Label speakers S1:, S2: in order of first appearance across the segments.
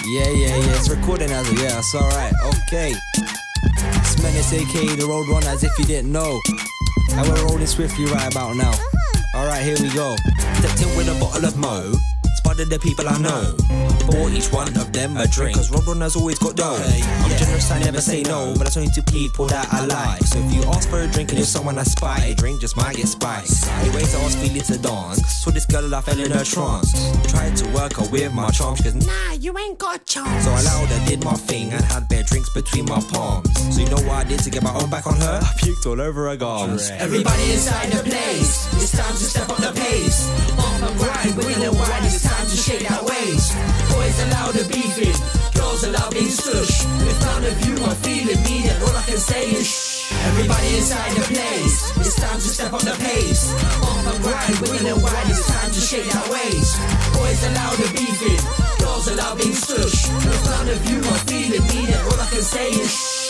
S1: Yeah, it's recording as a, yeah, that's alright, okay. It's Menace aka the Roadrunner, as if you didn't know. And we're rolling swiftly right about now. Alright, here we go.
S2: Stepped in with a bottle of Mo, spotted the people I know, bought each one of them a drink, cause Roadrunner's always got dough. I'm generous, I never say no, but that's only to people that I like. So if you ask for a drink and you're someone I spy, a drink just might get spiced. Anyways, I was feeling to dance, saw this girl and I fell in her trance. Tried to work her with my charms, cause nah, you ain't got a chance. So I loud and did my thing and had bare drinks between my palms. So you know what I did to get my own back on her? I puked all over her gums.
S3: Everybody inside the place, it's time to step up the pace. Bump and grind, win and wine, it's time to shake that waist. Boys allow the beefing, girls allow being stush. In front of you, I'm feeling me, and all I can say is shh. Everybody inside the place, it's time to step up the pace. Bump and grind, win and wine, it's time to shake that waist. Boys allow the beefing, girls allow being stush. In front of you, I'm feeling me, and all I can say is shh.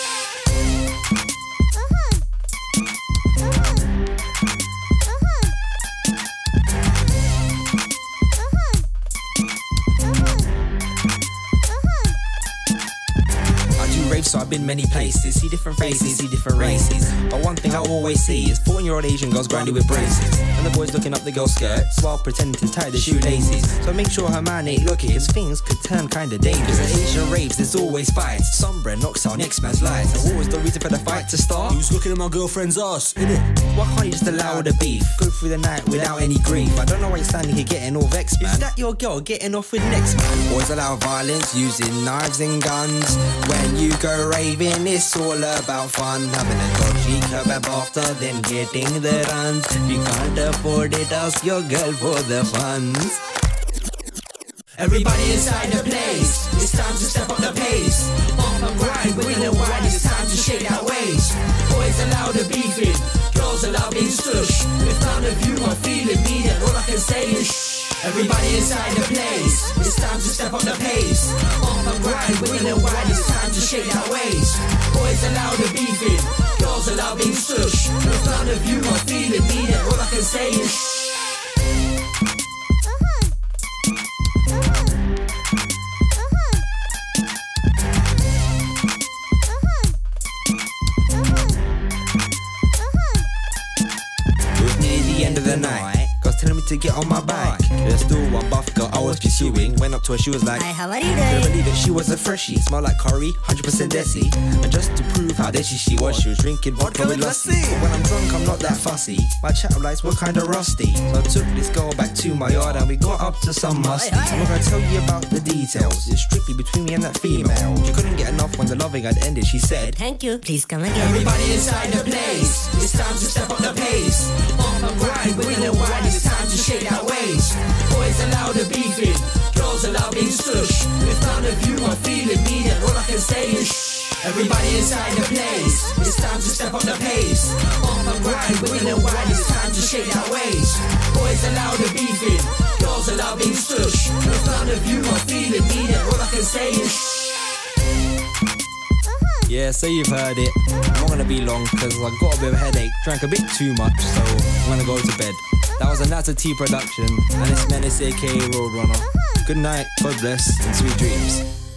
S2: So I've been many places, see different faces, see different races. But one thing I always see is 14-year-old Asian girls grinding with braces, and the boys looking up the girl's skirts while pretending to tie the shoelaces. So make sure her man ain't looking, cause things could turn kinda dangerous. At Asian raves there's always fights, some bread knocks out next man's lights. And what was the reason for the fight to start?
S1: Who's looking at my girlfriend's ass, innit?
S2: Why can't you just allow the beef? Go through the night without any grief. I don't know why you're standing here getting all vexed, man. Is that your girl getting off with next man?
S1: Boys allow violence using knives and guns. When you go raving, it's all about fun. Having a dodgy kebab after, then getting the runs. If you can't afford it, ask your girl for the funds.
S3: Everybody inside the place, it's time to step up the pace. Bump and grind, win and wine, it's time to shake that waist. Boys allow the beefing, girls allow being stush. In front of you, I'm feeling me, and all I can say is shh. Everybody inside the place, it's time to step up the pace. Bump and grind, win and wine, it's time to shake that waist. Boys allow the beefing, girls allow being stush. In front of you, I'm feeling me, and all I can say is shh.
S2: End of the night, girls telling me to get on my bike. There's still one buff girl I was pursuing. Went up to her, she was like,
S4: hi, how are you
S2: couldn't
S4: doing?
S2: believe it, she was a freshie. Smelled like curry, 100% desi. And just to prove how desi she was drinking vodka with lassi. But when I'm drunk, I'm not that fussy. My chat lights were kinda rusty. So I took this girl back to my yard and we got up to some musty. I'm not gonna tell you about the details, it's strictly between me and that female. She couldn't get enough when the loving had ended, she said,
S4: Thank you, please come again.
S3: Everybody inside the place, it's time to step up the pace. Bump and grind, win and wine, it's time to shake that waist. Boys allow the beefing, girls allow being stush. In front of you, I'm feeling me, and all I can say is shh. Everybody inside the place, it's time to step up the pace. Bump and grind, win and wine, it's time to shake that waist. Boys allow the beefing, girls allow being stush. In front of you, I'm feeling me, and all I can say is shh.
S1: Yeah, so you've heard it. I'm not gonna be long because I got a bit of a headache, drank a bit too much, so I'm gonna go to bed. That was a Nata T production, and it's Menace aka Roadrunner. Good night, God bless, and sweet dreams.